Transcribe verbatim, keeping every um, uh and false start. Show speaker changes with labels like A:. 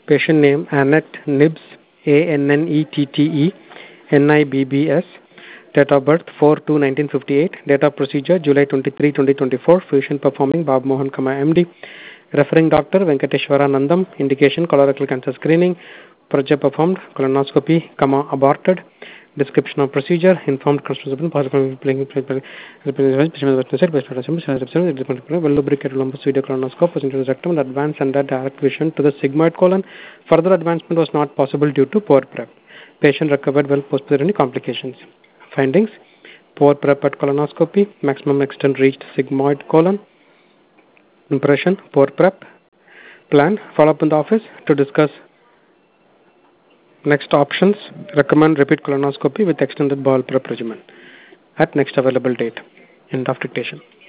A: Patient name Annette Nibbs, A N N E T T E N I B B S. Date of birth four two nineteen fifty-eight. Date of procedure July twenty-third, twenty twenty-four. Physician performing Bob Mohan, M D. Referring doctor Venkateshwara Nandam. Indication colorectal cancer screening. Procedure performed colonoscopy, comma aborted. Description of procedure informed well lubricated lumbus video colonoscope was into the rectum and advanced under direct vision to the sigmoid colon. Further advancement was not possible due to poor prep. Patient recovered well post any complications. Findings: poor prep at colonoscopy, maximum extent reached sigmoid colon. Impression: poor prep. Plan: follow up in the office to discuss next options. Recommend repeat colonoscopy with extended bowel prep regimen at next available date. End of dictation.